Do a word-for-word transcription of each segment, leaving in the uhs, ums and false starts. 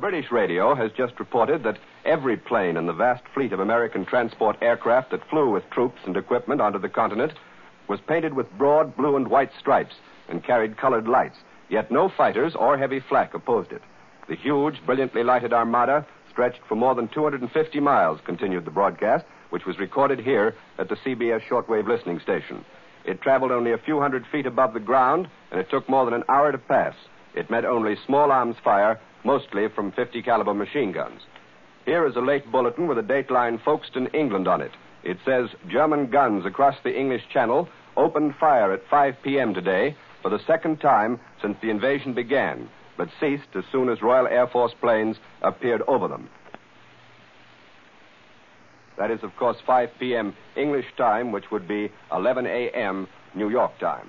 British radio has just reported that every plane in the vast fleet of American transport aircraft that flew with troops and equipment onto the continent was painted with broad blue and white stripes and carried colored lights, yet no fighters or heavy flak opposed it. The huge, brilliantly lighted armada stretched for more than two hundred fifty miles, continued the broadcast, which was recorded here at the C B S shortwave listening station. It traveled only a few hundred feet above the ground, and it took more than an hour to pass. It met only small arms fire, mostly from fifty caliber machine guns. Here is a late bulletin with a dateline Folkestone, England on it. It says, German guns across the English Channel opened fire at five p.m. today for the second time since the invasion began, but ceased as soon as Royal Air Force planes appeared over them. That is, of course, five p.m. English time, which would be eleven a.m. New York time.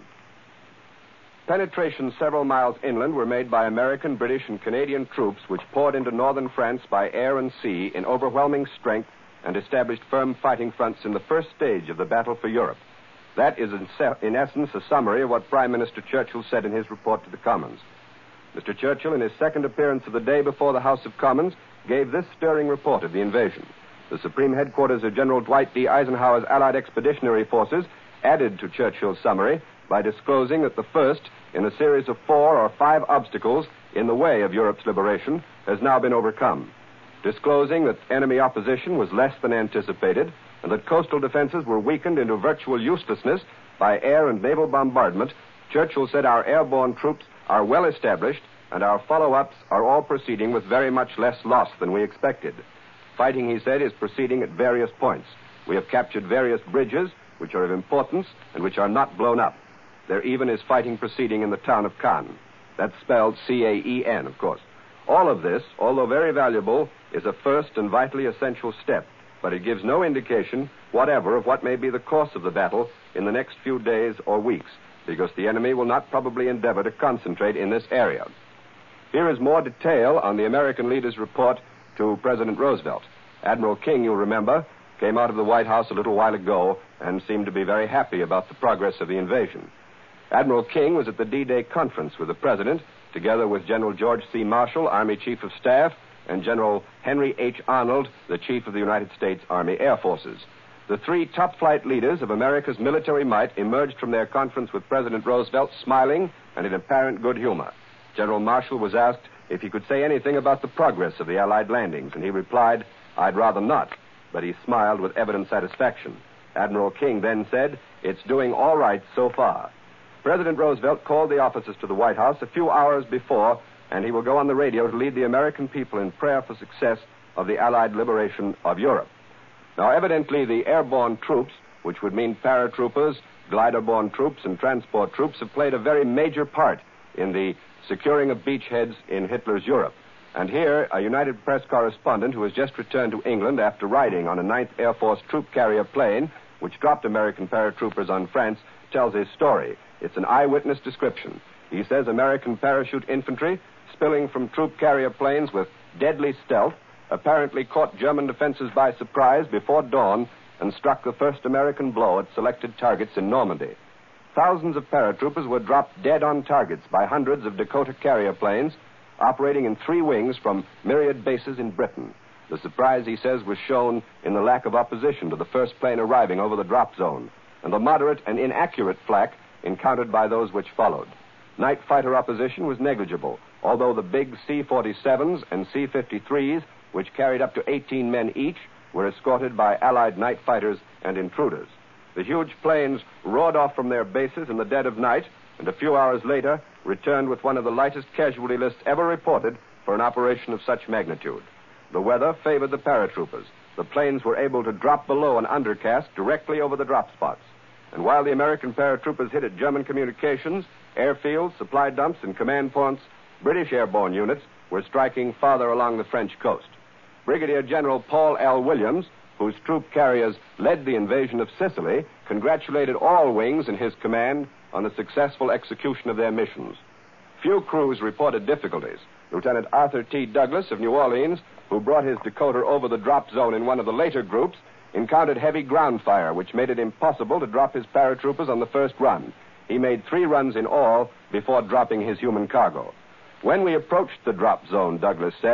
Penetrations several miles inland were made by American, British, and Canadian troops which poured into northern France by air and sea in overwhelming strength and established firm fighting fronts in the first stage of the battle for Europe. That is, in, se- in essence, a summary of what Prime Minister Churchill said in his report to the Commons. Mister Churchill, in his second appearance of the day before the House of Commons, gave this stirring report of the invasion. The Supreme Headquarters of General Dwight D. Eisenhower's Allied Expeditionary Forces added to Churchill's summary by disclosing that the first in a series of four or five obstacles in the way of Europe's liberation has now been overcome. Disclosing that enemy opposition was less than anticipated and that coastal defenses were weakened into virtual uselessness by air and naval bombardment, Churchill said our airborne troops are well established and our follow-ups are all proceeding with very much less loss than we expected. Fighting, he said, is proceeding at various points. We have captured various bridges which are of importance and which are not blown up. There even is fighting proceeding in the town of Caen. That's spelled C A E N, of course. All of this, although very valuable, is a first and vitally essential step, but it gives no indication whatever of what may be the course of the battle in the next few days or weeks, because the enemy will not probably endeavor to concentrate in this area. Here is more detail on the American leader's report to President Roosevelt. Admiral King, you'll remember, came out of the White House a little while ago and seemed to be very happy about the progress of the invasion. Admiral King was at the D-Day conference with the President, together with General George C. Marshall, Army Chief of Staff, and General Henry H. Arnold, the Chief of the United States Army Air Forces. The three top-flight leaders of America's military might emerged from their conference with President Roosevelt smiling and in apparent good humor. General Marshall was asked if he could say anything about the progress of the Allied landings, and he replied, I'd rather not, but he smiled with evident satisfaction. Admiral King then said, it's doing all right so far. President Roosevelt called the officers to the White House a few hours before, and he will go on the radio to lead the American people in prayer for success of the Allied liberation of Europe. Now, evidently, the airborne troops, which would mean paratroopers, glider-borne troops, and transport troops, have played a very major part in the securing of beachheads in Hitler's Europe. And here, a United Press correspondent who has just returned to England after riding on a ninth Air Force troop carrier plane, which dropped American paratroopers on France, tells his story. It's an eyewitness description. He says American parachute infantry, spilling from troop carrier planes with deadly stealth, apparently caught German defenses by surprise before dawn and struck the first American blow at selected targets in Normandy. Thousands of paratroopers were dropped dead on targets by hundreds of Dakota carrier planes operating in three wings from myriad bases in Britain. The surprise, he says, was shown in the lack of opposition to the first plane arriving over the drop zone and the moderate and inaccurate flak encountered by those which followed. Night fighter opposition was negligible, although the big C forty-sevens and C fifty-threes, which carried up to eighteen men each, were escorted by Allied night fighters and intruders. The huge planes roared off from their bases in the dead of night, and a few hours later returned with one of the lightest casualty lists ever reported for an operation of such magnitude. The weather favored the paratroopers. The planes were able to drop below an undercast directly over the drop spots. And while the American paratroopers hit at German communications, airfields, supply dumps, and command points, British airborne units were striking farther along the French coast. Brigadier General Paul L. Williams, whose troop carriers led the invasion of Sicily, congratulated all wings in his command on the successful execution of their missions. Few crews reported difficulties. Lieutenant Arthur T. Douglas of New Orleans, who brought his Dakota over the drop zone in one of the later groups, encountered heavy ground fire, which made it impossible to drop his paratroopers on the first run. He made three runs in all before dropping his human cargo. When we approached the drop zone, Douglas said,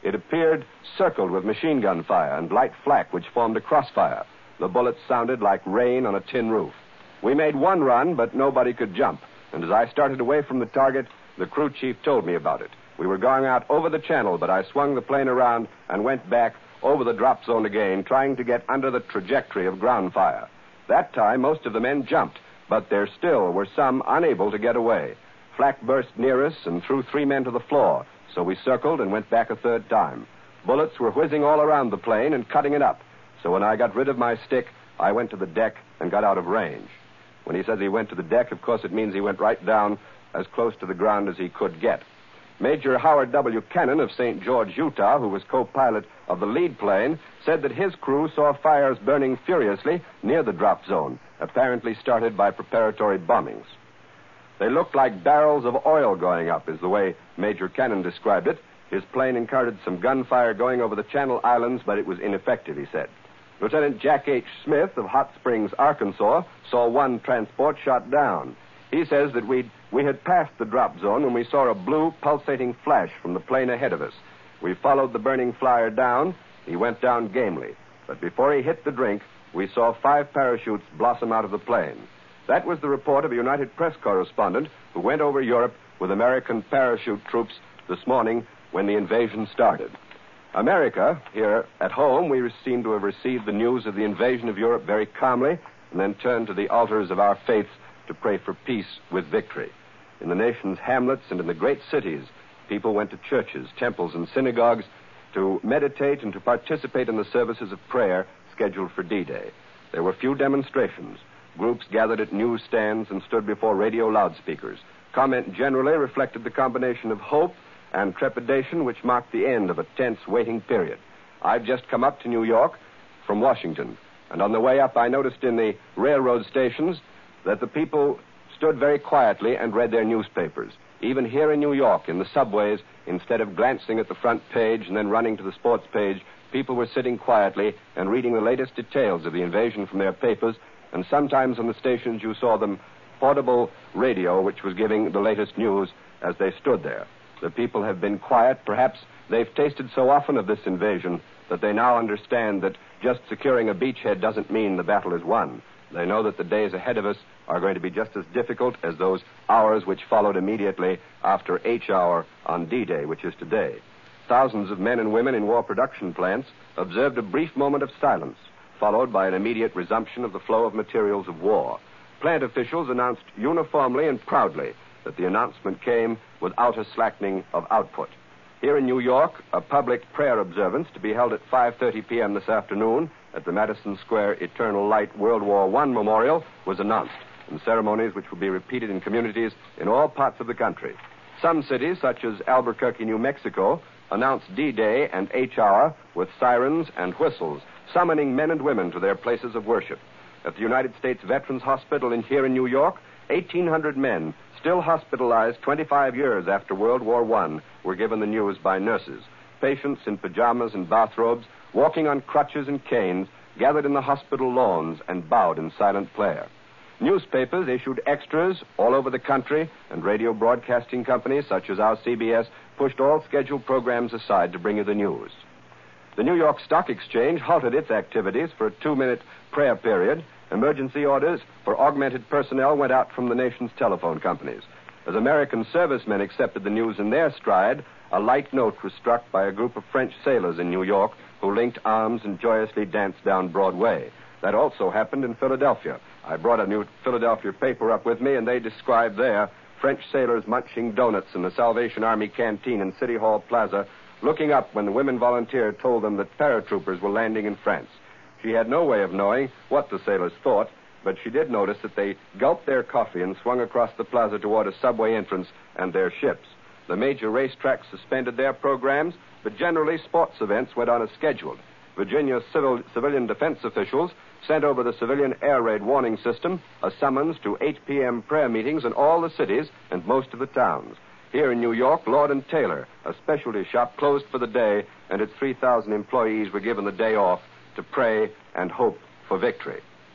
It appeared circled with machine gun fire and light flak which formed a crossfire. The bullets sounded like rain on a tin roof. We made one run, but nobody could jump. And as I started away from the target, the crew chief told me about it. We were going out over the channel, but I swung the plane around and went back over the drop zone again, trying to get under the trajectory of ground fire. That time, most of the men jumped, but there still were some unable to get away. Flak burst near us and threw three men to the floor, so we circled and went back a third time. Bullets were whizzing all around the plane and cutting it up, so when I got rid of my stick, I went to the deck and got out of range. When he says he went to the deck, of course, it means he went right down as close to the ground as he could get. Major Howard W. Cannon of Saint George, Utah, who was co-pilot of the lead plane, said that his crew saw fires burning furiously near the drop zone, apparently started by preparatory bombings. They looked like barrels of oil going up, is the way Major Cannon described it. His plane encountered some gunfire going over the Channel Islands, but it was ineffective, he said. Lieutenant Jack H. Smith of Hot Springs, Arkansas, saw one transport shot down. He says that we'd, we had passed the drop zone when we saw a blue, pulsating flash from the plane ahead of us. We followed the burning flyer down. He went down gamely. But before he hit the drink, we saw five parachutes blossom out of the plane. That was the report of a United Press correspondent who went over Europe with American parachute troops this morning when the invasion started. America, here at home, we seem to have received the news of the invasion of Europe very calmly and then turned to the altars of our faiths to pray for peace with victory. In the nation's hamlets and in the great cities, people went to churches, temples, and synagogues to meditate and to participate in the services of prayer scheduled for D-Day. There were few demonstrations. Groups gathered at newsstands and stood before radio loudspeakers. Comment generally reflected the combination of hope and trepidation which marked the end of a tense waiting period. I've just come up to New York from Washington, and on the way up I noticed in the railroad stations that the people stood very quietly and read their newspapers. Even here in New York, in the subways, instead of glancing at the front page and then running to the sports page, people were sitting quietly and reading the latest details of the invasion from their papers, and sometimes on the stations you saw them portable radio which was giving the latest news as they stood there. The people have been quiet. Perhaps they've tasted so often of this invasion that they now understand that just securing a beachhead doesn't mean the battle is won. They know that the days ahead of us are going to be just as difficult as those hours which followed immediately after H hour on D-Day, which is today. Thousands of men and women in war production plants observed a brief moment of silence, followed by an immediate resumption of the flow of materials of war. Plant officials announced uniformly and proudly that the announcement came without a slackening of output. Here in New York, a public prayer observance to be held at five thirty p.m. this afternoon at the Madison Square Eternal Light World War One Memorial was announced, and ceremonies which will be repeated in communities in all parts of the country. Some cities, such as Albuquerque, New Mexico, announced D-Day and H hour with sirens and whistles, summoning men and women to their places of worship. At the United States Veterans Hospital in here in New York, eighteen hundred men, still hospitalized twenty-five years after World War One, were given the news by nurses. Patients in pajamas and bathrobes, walking on crutches and canes, gathered in the hospital lawns and bowed in silent prayer. Newspapers issued extras all over the country, and radio broadcasting companies such as our C B S pushed all scheduled programs aside to bring you the news. The New York Stock Exchange halted its activities for a two-minute prayer period. Emergency orders for augmented personnel went out from the nation's telephone companies. As American servicemen accepted the news in their stride, a light note was struck by a group of French sailors in New York who linked arms and joyously danced down Broadway. That also happened in Philadelphia. I brought a new Philadelphia paper up with me, and they described there French sailors munching donuts in the Salvation Army canteen in City Hall Plaza, looking up when the women volunteer told them that paratroopers were landing in France. She had no way of knowing what the sailors thought, but she did notice that they gulped their coffee and swung across the plaza toward a subway entrance and their ships. The major racetracks suspended their programs, but generally sports events went on as scheduled. Virginia's civil, civilian defense officials sent over the civilian air raid warning system a summons to eight p.m. prayer meetings in all the cities and most of the towns. Here in New York, Lord and Taylor, a specialty shop, closed for the day, and its three thousand employees were given the day off to pray and hope for victory.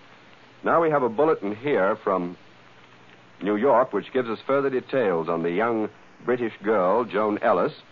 Now we have a bulletin here from New York which gives us further details on the young British girl, Joan Ellis,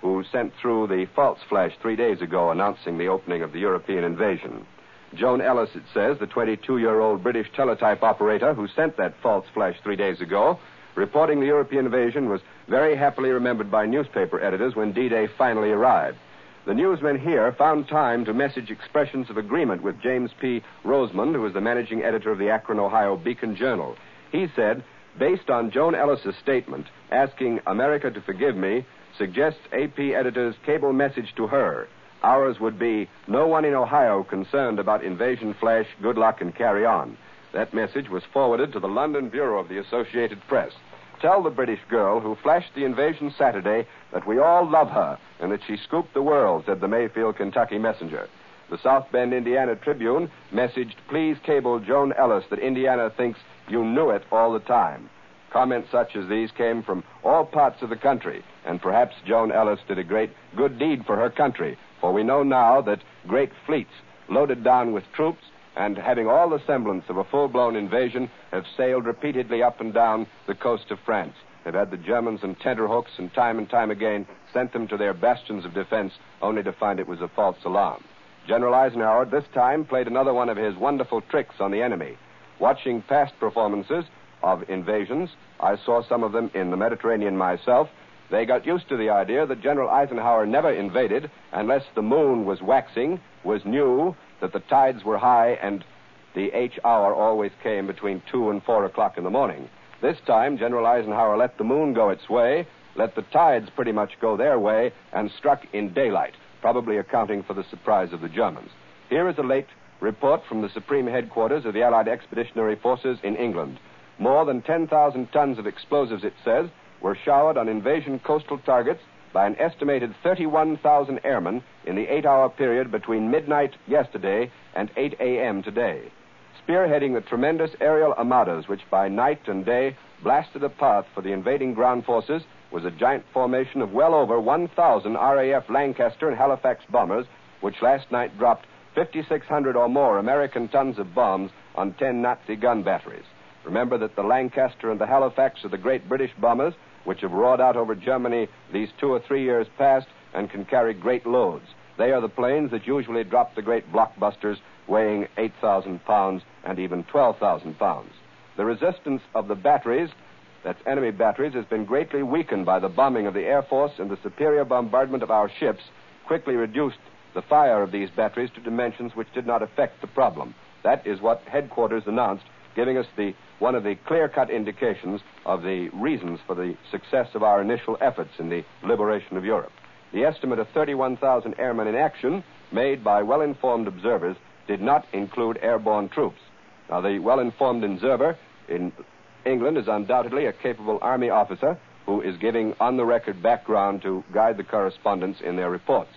who sent through the false flash three days ago announcing the opening of the European invasion. Joan Ellis, it says, the twenty-two-year-old British teletype operator who sent that false flash three days ago, reporting the European invasion, was very happily remembered by newspaper editors when D-Day finally arrived. The newsmen here found time to message expressions of agreement with James P. Rosemond, who is the managing editor of the Akron, Ohio Beacon Journal. He said, based on Joan Ellis' statement, asking America to forgive me, suggests A P editors cable message to her. Ours would be, no one in Ohio concerned about invasion flash, good luck and carry on. That message was forwarded to the London Bureau of the Associated Press. Tell the British girl who flashed the invasion Saturday that we all love her and that she scooped the world, said the Mayfield, Kentucky messenger. The South Bend, Indiana Tribune messaged, please cable Joan Ellis that Indiana thinks you knew it all the time. Comments such as these came from all parts of the country, and perhaps Joan Ellis did a great good deed for her country, for we know now that great fleets loaded down with troops and having all the semblance of a full-blown invasion have sailed repeatedly up and down the coast of France. They've had the Germans in tenterhooks and time and time again sent them to their bastions of defense only to find it was a false alarm. General Eisenhower this time played another one of his wonderful tricks on the enemy. Watching past performances of invasions, I saw some of them in the Mediterranean myself. They got used to the idea that General Eisenhower never invaded unless the moon was waxing, was new, that the tides were high, and the H hour always came between two and four o'clock in the morning. This time, General Eisenhower let the moon go its way, let the tides pretty much go their way, and struck in daylight, probably accounting for the surprise of the Germans. Here is a late report from the Supreme Headquarters of the Allied Expeditionary Forces in England. More than ten thousand tons of explosives, it says, were showered on invasion coastal targets by an estimated thirty-one thousand airmen in the eight-hour period between midnight yesterday and eight a.m. today. Spearheading the tremendous aerial armadas which by night and day blasted a path for the invading ground forces was a giant formation of well over one thousand R A F Lancaster and Halifax bombers, which last night dropped fifty-six hundred or more American tons of bombs on ten Nazi gun batteries. Remember that the Lancaster and the Halifax are the great British bombers which have roared out over Germany these two or three years past and can carry great loads. They are the planes that usually drop the great blockbusters weighing eight thousand pounds and even twelve thousand pounds. The resistance of the batteries, that's enemy batteries, has been greatly weakened by the bombing of the Air Force, and the superior bombardment of our ships quickly reduced the fire of these batteries to dimensions which did not affect the problem. That is what headquarters announced, giving us the one of the clear-cut indications of the reasons for the success of our initial efforts in the liberation of Europe. The estimate of thirty-one thousand airmen in action, made by well-informed observers, did not include airborne troops. Now, the well-informed observer in England is undoubtedly a capable Army officer who is giving on-the-record background to guide the correspondents in their reports.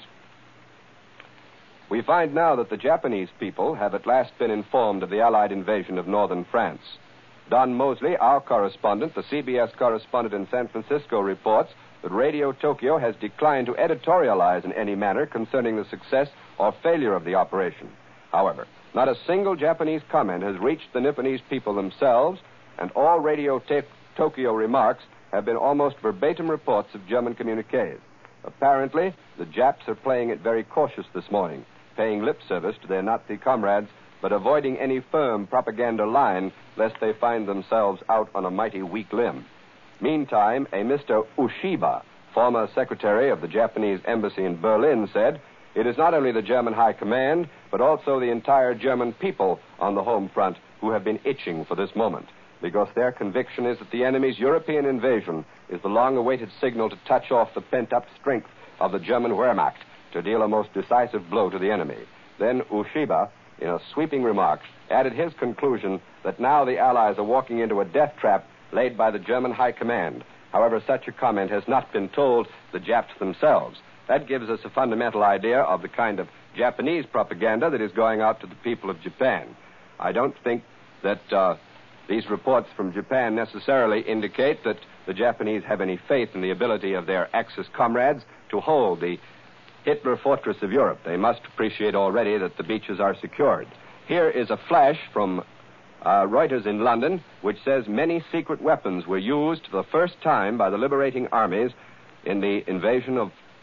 We find now that the Japanese people have at last been informed of the Allied invasion of northern France. Don Mosley, our correspondent, the C B S correspondent in San Francisco, reports that Radio Tokyo has declined to editorialize in any manner concerning the success or failure of the operation. However, not a single Japanese comment has reached the Nipponese people themselves, and all Radio Te- Tokyo remarks have been almost verbatim reports of German communiques. Apparently, the Japs are playing it very cautious this morning, paying lip service to their Nazi comrades, but avoiding any firm propaganda line lest they find themselves out on a mighty weak limb. Meantime, a Mister Ushiba, former secretary of the Japanese embassy in Berlin, said, it is not only the German High Command, but also the entire German people on the home front who have been itching for this moment, because their conviction is that the enemy's European invasion is the long-awaited signal to touch off the pent-up strength of the German Wehrmacht to deal a most decisive blow to the enemy. Then Ushiba, in a sweeping remark, added his conclusion that now the Allies are walking into a death trap laid by the German High Command. However, such a comment has not been told the Japs themselves. That gives us a fundamental idea of the kind of Japanese propaganda that is going out to the people of Japan. I don't think that uh, these reports from Japan necessarily indicate that the Japanese have any faith in the ability of their Axis comrades to hold the Hitler fortress of Europe. They must appreciate already that the beaches are secured. Here is a flash from uh, Reuters in London, which says many secret weapons were used for the first time by the liberating armies in the invasion of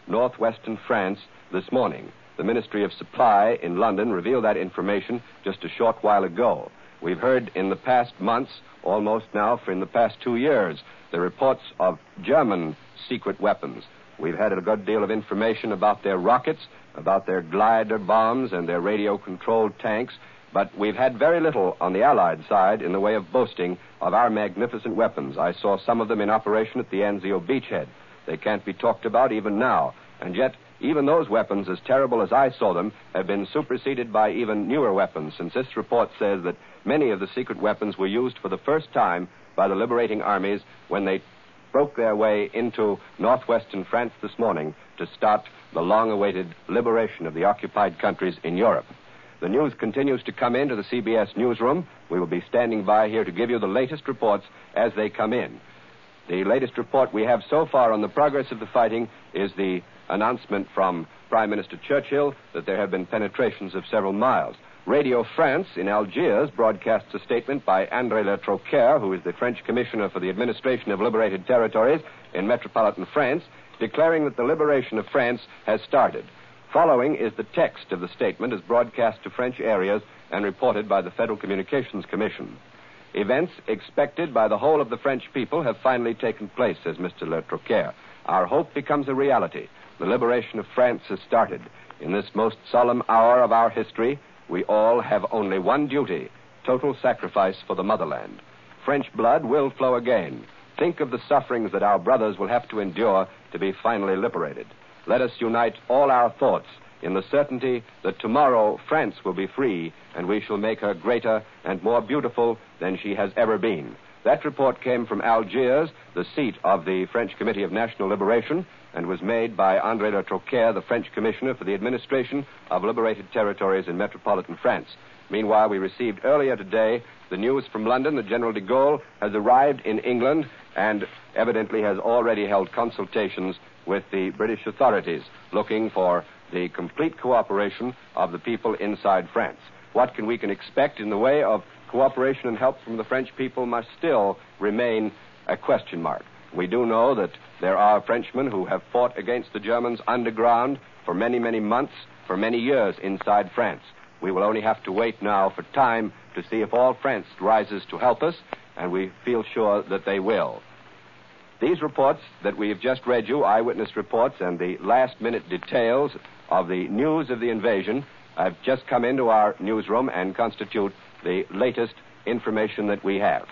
northwestern France this morning. The Ministry of Supply in London revealed that information just a short while ago. We've heard in the past months, almost now for in the past two years, the reports of German secret weapons. We've had a good deal of information about their rockets, about their glider bombs and their radio-controlled tanks, but we've had very little on the Allied side in the way of boasting of our magnificent weapons. I saw some of them in operation at the Anzio beachhead. They can't be talked about even now, and yet even those weapons, as terrible as I saw them, have been superseded by even newer weapons, since this report says that many of the secret weapons were used for the first time by the liberating armies when they broke their way into northwestern France this morning to start the long-awaited liberation of the occupied countries in Europe. The news continues to come into the C B S newsroom. We will be standing by here to give you the latest reports as they come in. The latest report we have so far on the progress of the fighting is the announcement from Prime Minister Churchill that there have been penetrations of several miles. Radio France in Algiers broadcasts a statement by André Le Troquer, who is the French Commissioner for the Administration of Liberated Territories in metropolitan France, declaring that the liberation of France has started. Following is the text of the statement as broadcast to French areas and reported by the Federal Communications Commission. Events expected by the whole of the French people have finally taken place, says Mister Le Troquer. Our hope becomes a reality. The liberation of France has started. In this most solemn hour of our history, we all have only one duty, total sacrifice for the motherland. French blood will flow again. Think of the sufferings that our brothers will have to endure to be finally liberated. Let us unite all our thoughts in the certainty that tomorrow France will be free and we shall make her greater and more beautiful than she has ever been. That report came from Algiers, the seat of the French Committee of National Liberation, and was made by André Le Troquer, the French Commissioner for the Administration of Liberated Territories in metropolitan France. Meanwhile, we received earlier today the news from London that General de Gaulle has arrived in England and evidently has already held consultations with the British authorities, looking for the complete cooperation of the people inside France. What can we can expect in the way of cooperation and help from the French people must still remain a question mark. We do know that there are Frenchmen who have fought against the Germans underground for many, many months, for many years inside France. We will only have to wait now for time to see if all France rises to help us, and we feel sure that they will. These reports that we have just read you, eyewitness reports, and the last-minute details of the news of the invasion have just come into our newsroom and constitute the latest information that we have.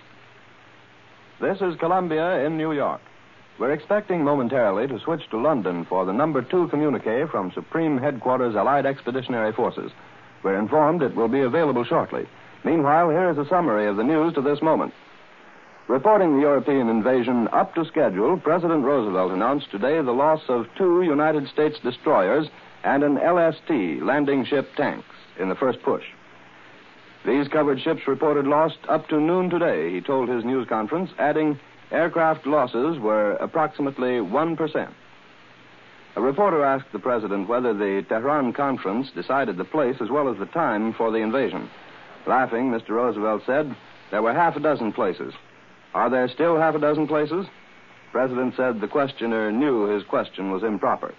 This is Columbia in New York. We're expecting momentarily to switch to London for the number two communique from Supreme Headquarters Allied Expeditionary Forces. We're informed it will be available shortly. Meanwhile, here is a summary of the news to this moment. Reporting the European invasion up to schedule, President Roosevelt announced today the loss of two United States destroyers and an L S T, landing ship tanks, in the first push. These covered ships reported lost up to noon today, he told his news conference, adding aircraft losses were approximately one percent. A reporter asked the president whether the Tehran conference decided the place as well as the time for the invasion. Laughing, Mister Roosevelt said, there were half a dozen places. Are there still half a dozen places? The president said the questioner knew his question was improper.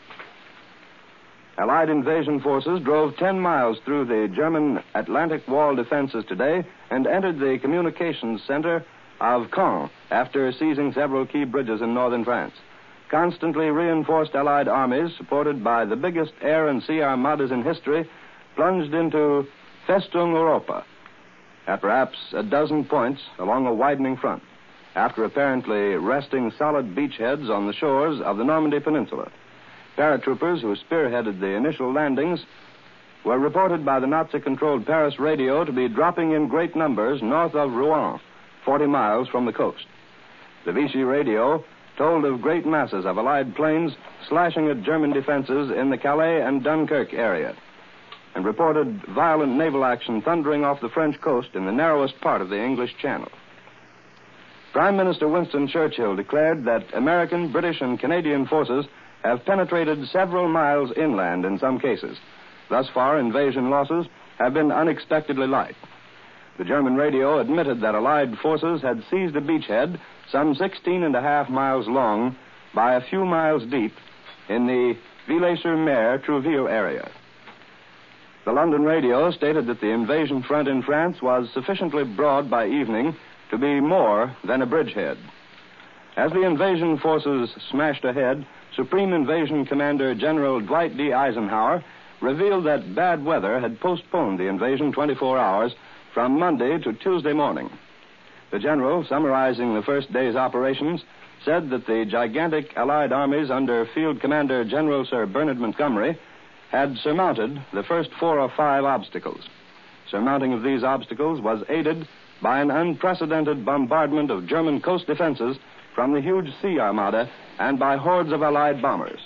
Allied invasion forces drove ten miles through the German Atlantic Wall defenses today and entered the communications center of Caen after seizing several key bridges in northern France. Constantly reinforced Allied armies, supported by the biggest air and sea armadas in history, plunged into Festung Europa at perhaps a dozen points along a widening front, after apparently resting solid beachheads on the shores of the Normandy Peninsula. Paratroopers who spearheaded the initial landings were reported by the Nazi-controlled Paris radio to be dropping in great numbers north of Rouen, forty miles from the coast. The Vichy radio told of great masses of Allied planes slashing at German defenses in the Calais and Dunkirk area, and reported violent naval action thundering off the French coast in the narrowest part of the English Channel. Prime Minister Winston Churchill declared that American, British, and Canadian forces have penetrated several miles inland in some cases. Thus far, invasion losses have been unexpectedly light. The German radio admitted that Allied forces had seized a beachhead some sixteen and a half miles long by a few miles deep in the Villers-sur-Mer, Trouville area. The London radio stated that the invasion front in France was sufficiently broad by evening to be more than a bridgehead. As the invasion forces smashed ahead, Supreme Invasion Commander General Dwight D. Eisenhower revealed that bad weather had postponed the invasion twenty-four hours from Monday to Tuesday morning. The general, summarizing the first day's operations, said that the gigantic Allied armies under Field Commander General Sir Bernard Montgomery had surmounted the first four or five obstacles. Surmounting of these obstacles was aided by an unprecedented bombardment of German coast defenses from the huge sea armada and by hordes of Allied bombers.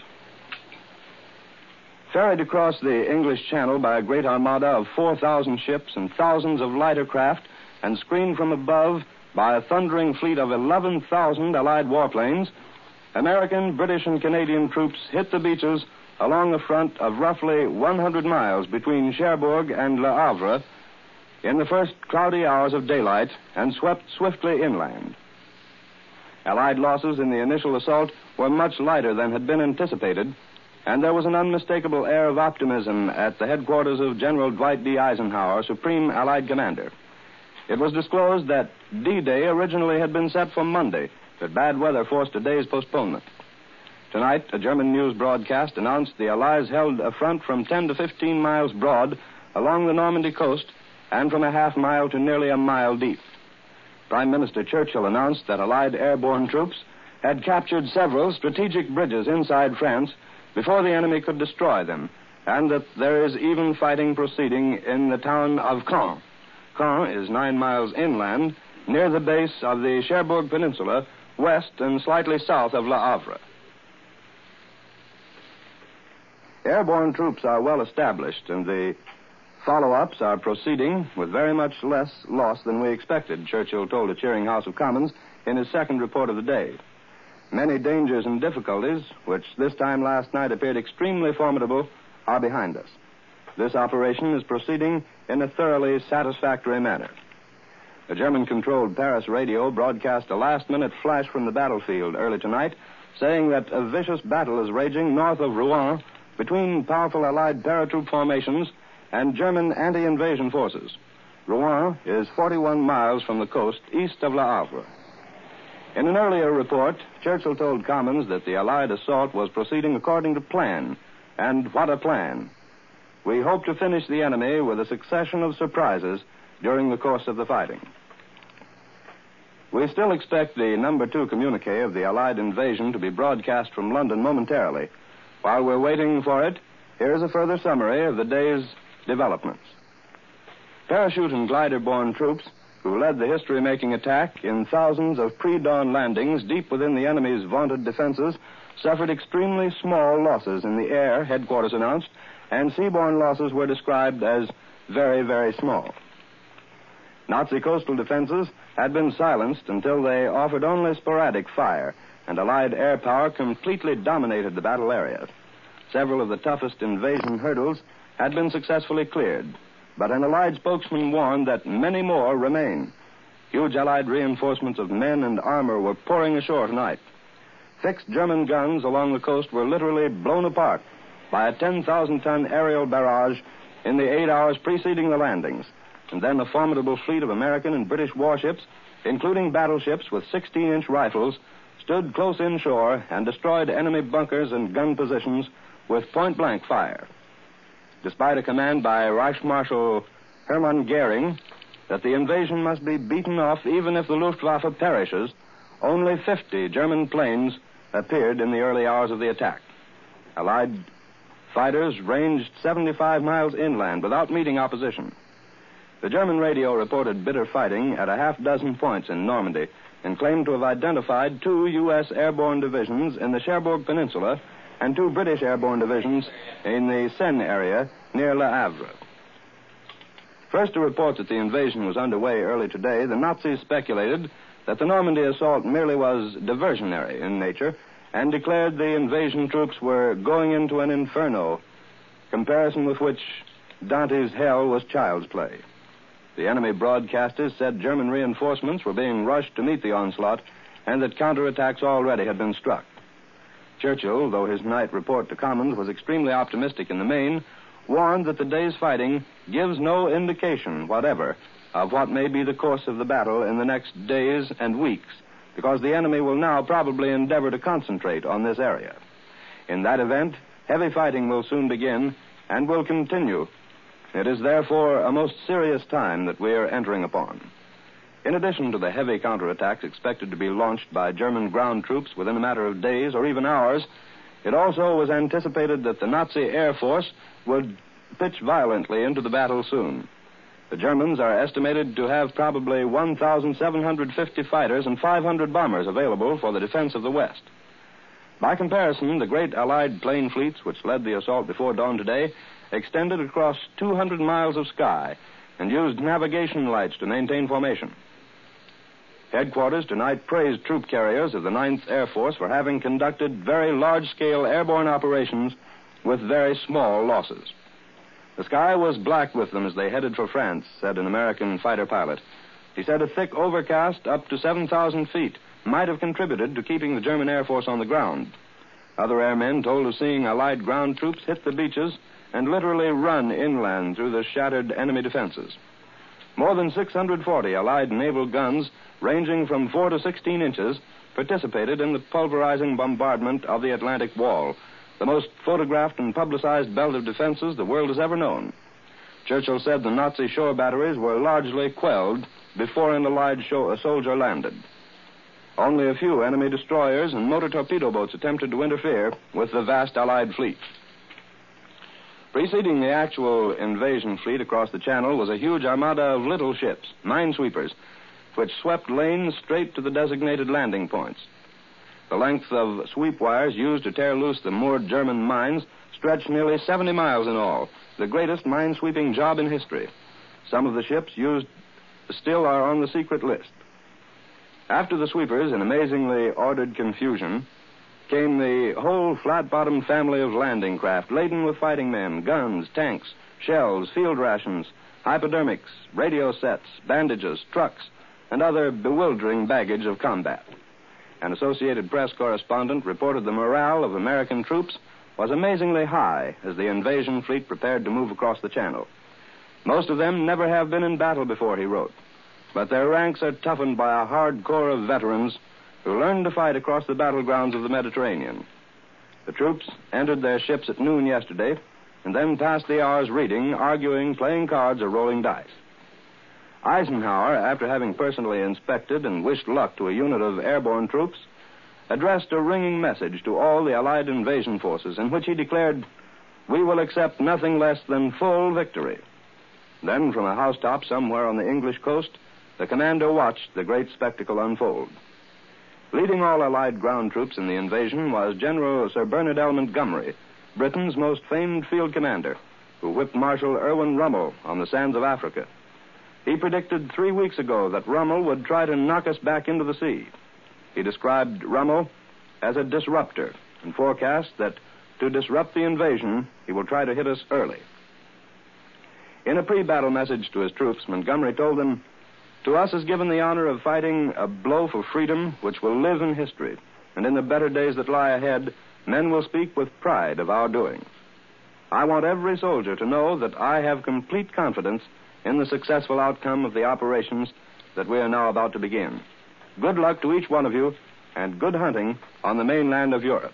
Ferried across the English Channel by a great armada of four thousand ships and thousands of lighter craft, and screened from above by a thundering fleet of eleven thousand Allied warplanes, American, British, and Canadian troops hit the beaches along the front of roughly one hundred miles between Cherbourg and Le Havre in the first cloudy hours of daylight and swept swiftly inland. Allied losses in the initial assault were much lighter than had been anticipated, and there was an unmistakable air of optimism at the headquarters of General Dwight D. Eisenhower, Supreme Allied Commander. It was disclosed that D-Day originally had been set for Monday, but bad weather forced a day's postponement. Tonight, a German news broadcast announced the Allies held a front from ten to fifteen miles broad along the Normandy coast and from a half mile to nearly a mile deep. Prime Minister Churchill announced that Allied airborne troops had captured several strategic bridges inside France before the enemy could destroy them, and that there is even fighting proceeding in the town of Caen. Caen is nine miles inland, near the base of the Cherbourg Peninsula, west and slightly south of Le Havre. Airborne troops are well established, and the follow-ups are proceeding with very much less loss than we expected, Churchill told a cheering House of Commons in his second report of the day. Many dangers and difficulties, which this time last night appeared extremely formidable, are behind us. This operation is proceeding in a thoroughly satisfactory manner. The German-controlled Paris radio broadcast a last-minute flash from the battlefield early tonight, saying that a vicious battle is raging north of Rouen between powerful Allied paratroop formations and German anti-invasion forces. Rouen is forty-one miles from the coast east of Le Havre. In an earlier report, Churchill told Commons that the Allied assault was proceeding according to plan. And what a plan! We hope to finish the enemy with a succession of surprises during the course of the fighting. We still expect the number two communique of the Allied invasion to be broadcast from London momentarily. While we're waiting for it, here's a further summary of the day's developments. Parachute and glider-borne troops who led the history-making attack in thousands of pre-dawn landings deep within the enemy's vaunted defenses suffered extremely small losses in the air, headquarters announced, and seaborne losses were described as very, very small. Nazi coastal defenses had been silenced until they offered only sporadic fire, and Allied air power completely dominated the battle area. Several of the toughest invasion hurdles had been successfully cleared, but an Allied spokesman warned that many more remain. Huge Allied reinforcements of men and armor were pouring ashore tonight. Fixed German guns along the coast were literally blown apart by a ten thousand ton aerial barrage in the eight hours preceding the landings, and then a formidable fleet of American and British warships, including battleships with sixteen inch rifles, stood close inshore and destroyed enemy bunkers and gun positions with point-blank fire. Despite a command by Reich Marshal Hermann Goering that the invasion must be beaten off even if the Luftwaffe perishes, only fifty German planes appeared in the early hours of the attack. Allied fighters ranged seventy-five miles inland without meeting opposition. The German radio reported bitter fighting at a half dozen points in Normandy and claimed to have identified two U S airborne divisions in the Cherbourg Peninsula and two British airborne divisions in the Seine area near Le Havre. First to report that the invasion was underway early today, the Nazis speculated that the Normandy assault merely was diversionary in nature and declared the invasion troops were going into an inferno, comparison with which Dante's hell was child's play. The enemy broadcasters said German reinforcements were being rushed to meet the onslaught and that counterattacks already had been struck. Churchill, though his night report to Commons was extremely optimistic in the main, warned that the day's fighting gives no indication whatever of what may be the course of the battle in the next days and weeks, because the enemy will now probably endeavor to concentrate on this area. In that event, heavy fighting will soon begin and will continue. It is therefore a most serious time that we are entering upon. In addition to the heavy counterattacks expected to be launched by German ground troops within a matter of days or even hours, it also was anticipated that the Nazi Air Force would pitch violently into the battle soon. The Germans are estimated to have probably one thousand seven hundred fifty fighters and five hundred bombers available for the defense of the West. By comparison, the great Allied plane fleets which led the assault before dawn today extended across two hundred miles of sky and used navigation lights to maintain formation. Headquarters tonight praised troop carriers of the ninth Air Force for having conducted very large-scale airborne operations with very small losses. The sky was black with them as they headed for France, said an American fighter pilot. He said a thick overcast up to seven thousand feet might have contributed to keeping the German Air Force on the ground. Other airmen told of seeing Allied ground troops hit the beaches and literally run inland through the shattered enemy defenses. More than six hundred forty Allied naval guns, ranging from four to sixteen inches, participated in the pulverizing bombardment of the Atlantic Wall, the most photographed and publicized belt of defenses the world has ever known. Churchill said the Nazi shore batteries were largely quelled before an Allied show, a soldier landed. Only a few enemy destroyers and motor torpedo boats attempted to interfere with the vast Allied fleet. Preceding the actual invasion fleet across the Channel was a huge armada of little ships, minesweepers, which swept lanes straight to the designated landing points. The length of sweep wires used to tear loose the moored German mines stretched nearly seventy miles in all, the greatest mine-sweeping job in history. Some of the ships used still are on the secret list. After the sweepers, in amazingly ordered confusion, came the whole flat-bottomed family of landing craft laden with fighting men, guns, tanks, shells, field rations, hypodermics, radio sets, bandages, trucks, and other bewildering baggage of combat. An Associated Press correspondent reported the morale of American troops was amazingly high as the invasion fleet prepared to move across the Channel. Most of them never have been in battle before, he wrote, but their ranks are toughened by a hard corps of veterans who learned to fight across the battlegrounds of the Mediterranean. The troops entered their ships at noon yesterday and then passed the hours reading, arguing, playing cards, or rolling dice. Eisenhower, after having personally inspected and wished luck to a unit of airborne troops, addressed a ringing message to all the Allied invasion forces in which he declared, "We will accept nothing less than full victory." Then, from a housetop somewhere on the English coast, the commander watched the great spectacle unfold. Leading all Allied ground troops in the invasion was General Sir Bernard L. Montgomery, Britain's most famed field commander, who whipped Marshal Erwin Rommel on the sands of Africa. He predicted three weeks ago that Rommel would try to knock us back into the sea. He described Rommel as a disruptor and forecast that to disrupt the invasion, he will try to hit us early. In a pre-battle message to his troops, Montgomery told them, "To us is given the honor of fighting a blow for freedom which will live in history, and in the better days that lie ahead, men will speak with pride of our doing. I want every soldier to know that I have complete confidence in the successful outcome of the operations that we are now about to begin. Good luck to each one of you, and good hunting on the mainland of Europe."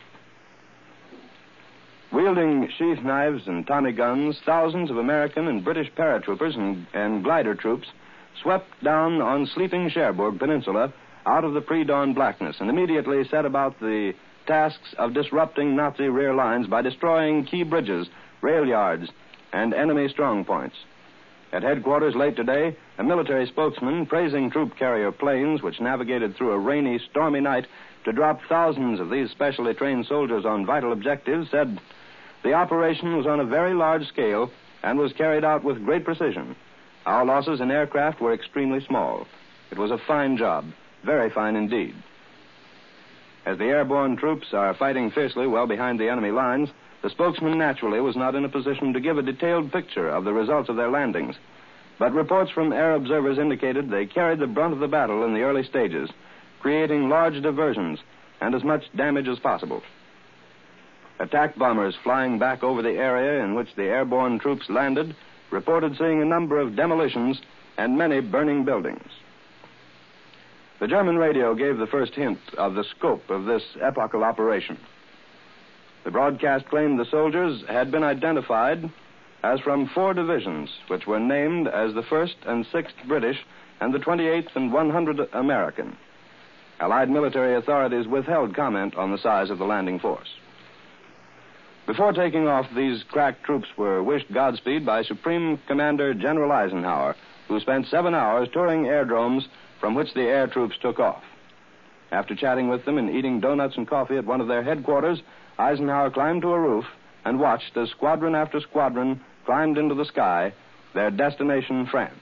Wielding sheath knives and Tommy guns, thousands of American and British paratroopers and, and glider troops swept down on sleeping Cherbourg Peninsula out of the pre-dawn blackness and immediately set about the tasks of disrupting Nazi rear lines by destroying key bridges, rail yards, and enemy strong points. At headquarters late today, a military spokesman praising troop carrier planes which navigated through a rainy, stormy night to drop thousands of these specially trained soldiers on vital objectives said, "The operation was on a very large scale and was carried out with great precision. Our losses in aircraft were extremely small. It was a fine job, very fine indeed." As the airborne troops are fighting fiercely well behind the enemy lines, the spokesman naturally was not in a position to give a detailed picture of the results of their landings. But reports from air observers indicated they carried the brunt of the battle in the early stages, creating large diversions and as much damage as possible. Attack bombers flying back over the area in which the airborne troops landed reported seeing a number of demolitions and many burning buildings. The German radio gave the first hint of the scope of this epochal operation. The broadcast claimed the soldiers had been identified as from four divisions, which were named as the first and sixth British and the twenty-eighth and one hundredth American. Allied military authorities withheld comment on the size of the landing force. Before taking off, these crack troops were wished Godspeed by Supreme Commander General Eisenhower, who spent seven hours touring aerodromes from which the air troops took off. After chatting with them and eating donuts and coffee at one of their headquarters, Eisenhower climbed to a roof and watched as squadron after squadron climbed into the sky, their destination France.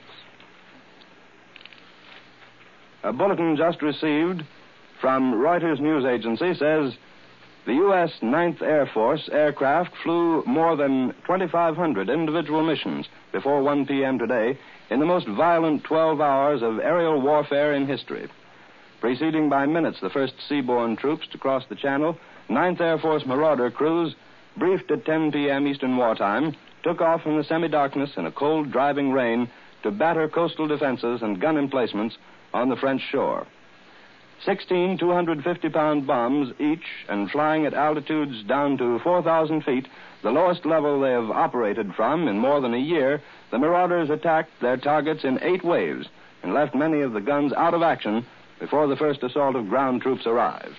A bulletin just received from Reuters news agency says the U S ninth Air Force aircraft flew more than twenty-five hundred individual missions before one p.m. today in the most violent twelve hours of aerial warfare in history. Preceding by minutes the first seaborne troops to cross the Channel, ninth Air Force Marauder crews, briefed at ten p.m. Eastern Wartime, took off in the semi-darkness in a cold, driving rain to batter coastal defenses and gun emplacements on the French shore. Sixteen two hundred fifty pound bombs each and flying at altitudes down to four thousand feet, the lowest level they have operated from in more than a year, the Marauders attacked their targets in eight waves and left many of the guns out of action before the first assault of ground troops arrived.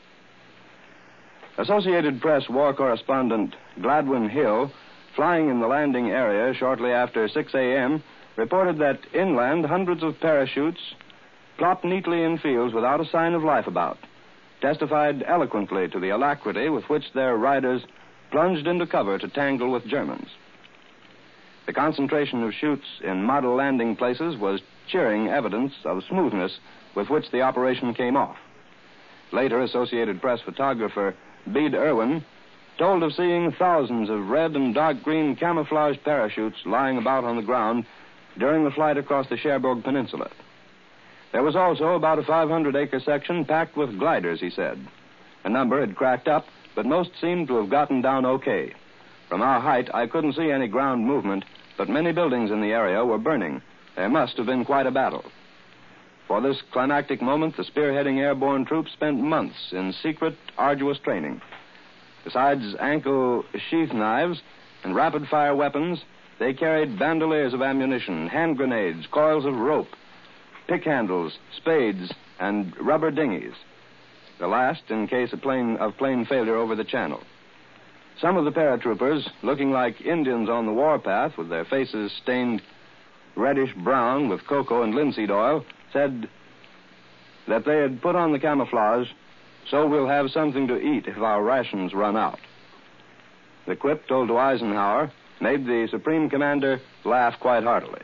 Associated Press war correspondent Gladwin Hill, flying in the landing area shortly after six a.m., reported that inland hundreds of parachutes plopped neatly in fields without a sign of life about, testified eloquently to the alacrity with which their riders plunged into cover to tangle with Germans. The concentration of chutes in model landing places was cheering evidence of smoothness with which the operation came off. Later, Associated Press photographer Bede Irwin told of seeing thousands of red and dark green camouflage parachutes lying about on the ground during the flight across the Cherbourg Peninsula. There was also about a five hundred acre section packed with gliders, he said. A number had cracked up, but most seemed to have gotten down okay. From our height, I couldn't see any ground movement, but many buildings in the area were burning. There must have been quite a battle. For this climactic moment, the spearheading airborne troops spent months in secret, arduous training. Besides ankle sheath knives and rapid-fire weapons, they carried bandoliers of ammunition, hand grenades, coils of rope, pick handles, spades, and rubber dinghies. The last in case of plane, of plane failure over the Channel. Some of the paratroopers, looking like Indians on the warpath with their faces stained reddish-brown with cocoa and linseed oil, said that they had put on the camouflage so we'll have something to eat if our rations run out. The quip, told to Eisenhower, made the Supreme Commander laugh quite heartily.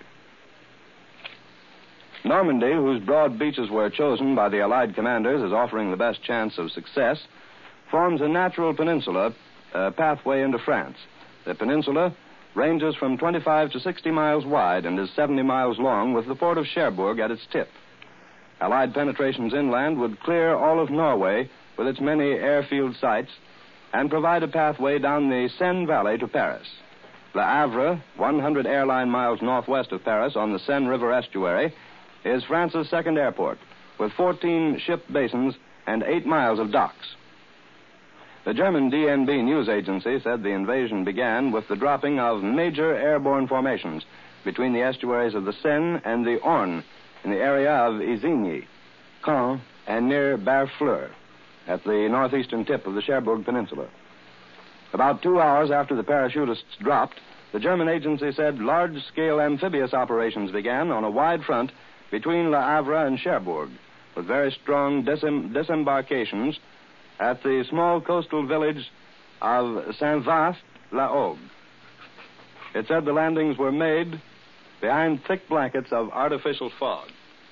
Normandy, whose broad beaches were chosen by the Allied commanders as offering the best chance of success, forms a natural peninsula uh, pathway into France. The peninsula ranges from twenty-five to sixty miles wide and is seventy miles long, with the port of Cherbourg at its tip. Allied penetrations inland would clear all of Norway with its many airfield sites and provide a pathway down the Seine Valley to Paris. Le Havre, one hundred airline miles northwest of Paris on the Seine River estuary, is France's second airport, with fourteen ship basins and eight miles of docks. The German D N B news agency said the invasion began with the dropping of major airborne formations between the estuaries of the Seine and the Orne in the area of Isigny, Caen, and near Barfleur, at the northeastern tip of the Cherbourg Peninsula. About two hours after the parachutists dropped, the German agency said large-scale amphibious operations began on a wide front between Le Havre and Cherbourg, with very strong disem- disembarkations at the small coastal village of Saint-Vaast-la-Hougue. It said the landings were made behind thick blankets of artificial fog.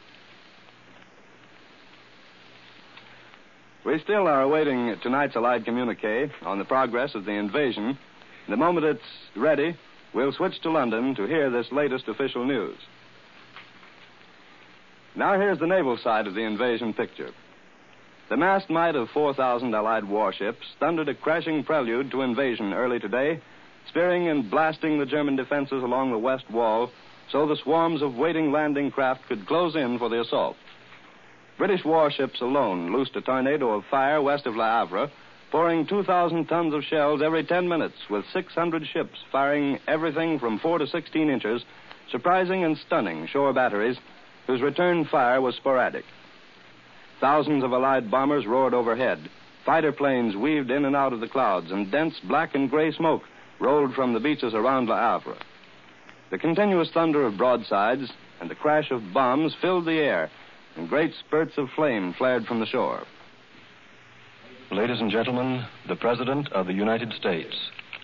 We still are awaiting tonight's Allied communique on the progress of the invasion. The moment it's ready, we'll switch to London to hear this latest official news. Now here's the naval side of the invasion picture. The massed might of four thousand Allied warships thundered a crashing prelude to invasion early today, spearing and blasting the German defenses along the west wall so the swarms of waiting landing craft could close in for the assault. British warships alone loosed a tornado of fire west of Le Havre, pouring two thousand tons of shells every ten minutes, with six hundred ships firing everything from four to sixteen inches, surprising and stunning shore batteries whose return fire was sporadic. Thousands of Allied bombers roared overhead. Fighter planes weaved in and out of the clouds, and dense black and gray smoke rolled from the beaches around Le Havre. The continuous thunder of broadsides and the crash of bombs filled the air, and great spurts of flame flared from the shore. Ladies and gentlemen, the President of the United States.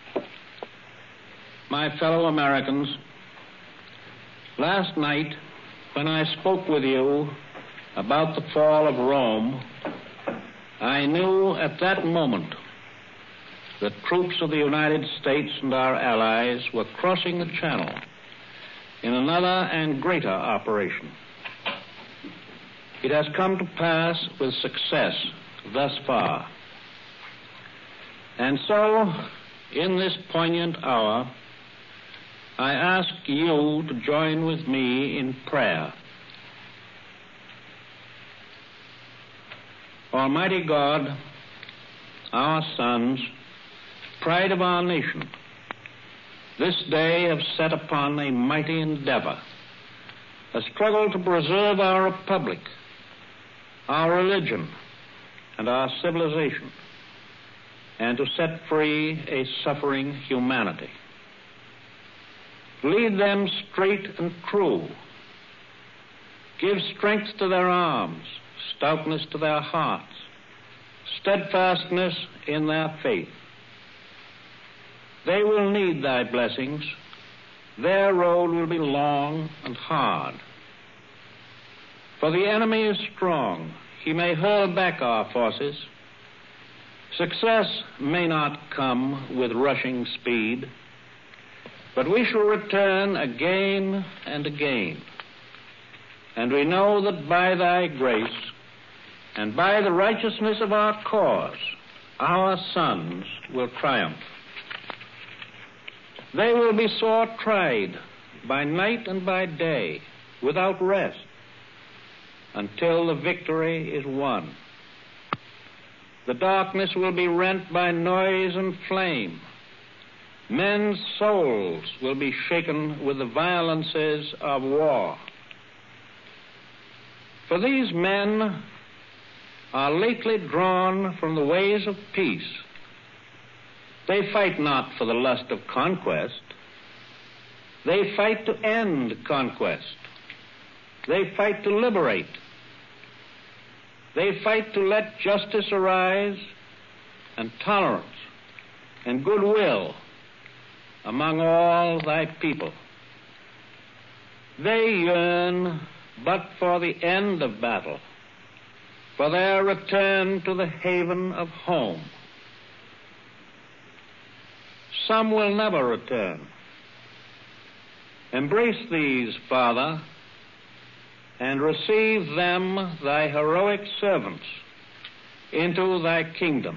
My fellow Americans, last night, when I spoke with you about the fall of Rome, I knew at that moment that troops of the United States and our allies were crossing the Channel in another and greater operation. It has come to pass with success thus far. And so, in this poignant hour, I ask you to join with me in prayer. Almighty God, our sons, pride of our nation, this day have set upon a mighty endeavor, a struggle to preserve our republic, our religion, and our civilization, and to set free a suffering humanity. Lead them straight and true. Give strength to their arms, stoutness to their hearts, steadfastness in their faith. They will need thy blessings. Their road will be long and hard. For the enemy is strong. He may hurl back our forces. Success may not come with rushing speed, but we shall return again and again. And we know that by thy grace and by the righteousness of our cause, our sons will triumph. They will be sore tried by night and by day, without rest, until the victory is won. The darkness will be rent by noise and flame. Men's souls will be shaken with the violences of war. For these men are lately drawn from the ways of peace. They fight not for the lust of conquest. They fight to end conquest. They fight to liberate. They fight to let justice arise and tolerance and goodwill among all thy people. They yearn but for the end of battle, for their return to the haven of home. Some will never return. Embrace these, Father, and receive them, thy heroic servants, into thy kingdom.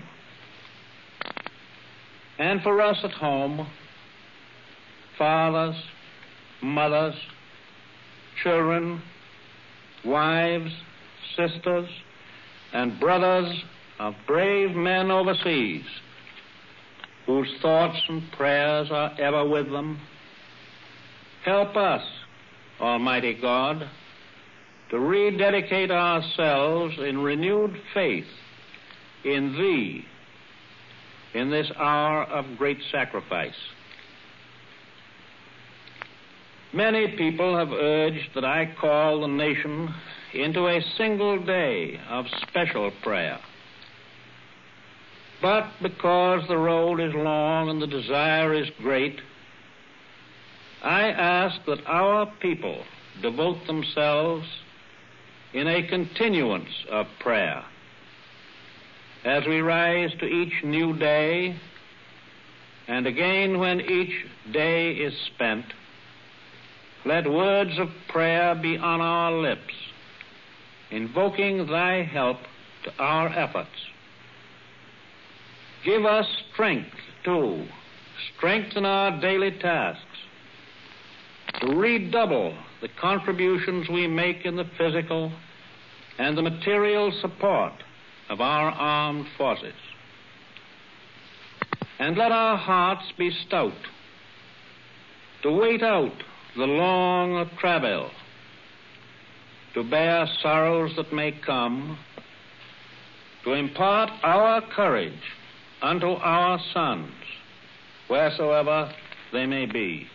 And for us at home, fathers, mothers, children, wives, sisters, and brothers of brave men overseas, whose thoughts and prayers are ever with them, help us, Almighty God, to rededicate ourselves in renewed faith in thee in this hour of great sacrifice. Many people have urged that I call the nation into a single day of special prayer. But because the road is long and the desire is great, I ask that our people devote themselves in a continuance of prayer. As we rise to each new day, and again when each day is spent, let words of prayer be on our lips, invoking thy help to our efforts. Give us strength, too, strengthen our daily tasks, to redouble the contributions we make in the physical and the material support of our armed forces. And let our hearts be stout, to wait out the long travail, to bear sorrows that may come, to impart our courage unto our sons, wheresoever they may be.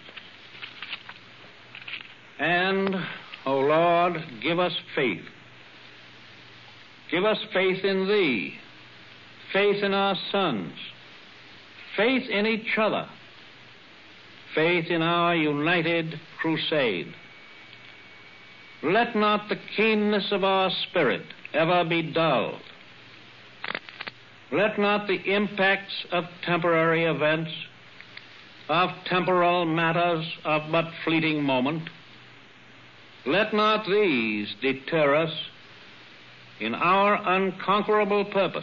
And, O Lord, give us faith. Give us faith in Thee, faith in our sons, faith in each other, faith in our united crusade. Let not the keenness of our spirit ever be dulled. Let not the impacts of temporary events, of temporal matters of but fleeting moment, let not these deter us in our unconquerable purpose.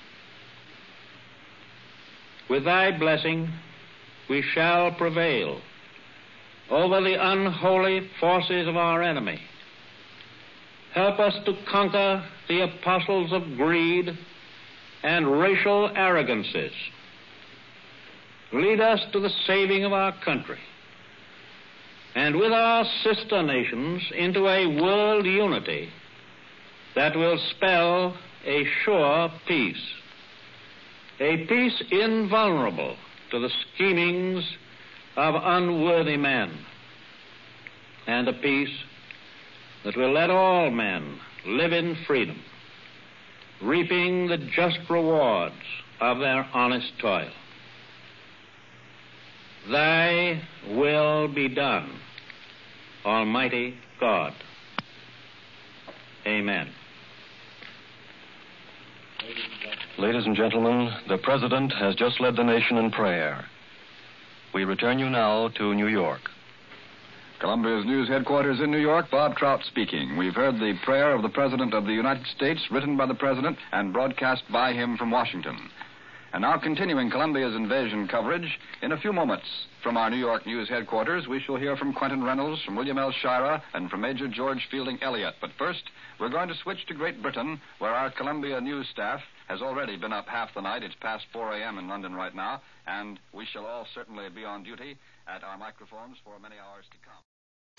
With Thy blessing, we shall prevail over the unholy forces of our enemy. Help us to conquer the apostles of greed and racial arrogances. Lead us to the saving of our country, and with our sister nations into a world unity that will spell a sure peace, a peace invulnerable to the schemings of unworthy men, and a peace that will let all men live in freedom, reaping the just rewards of their honest toil. Thy will be done, Almighty God. Amen. Ladies and gentlemen, the President has just led the nation in prayer. We return you now to New York. Columbia's news headquarters in New York, Bob Trout speaking. We've heard the prayer of the President of the United States, written by the President and broadcast by him from Washington. And now, continuing Columbia's invasion coverage, in a few moments from our New York news headquarters, we shall hear from Quentin Reynolds, from William L. Shira, and from Major George Fielding Elliott. But first, we're going to switch to Great Britain, where our Columbia news staff has already been up half the night. It's past four a.m. in London right now, and we shall all certainly be on duty at our microphones for many hours to come.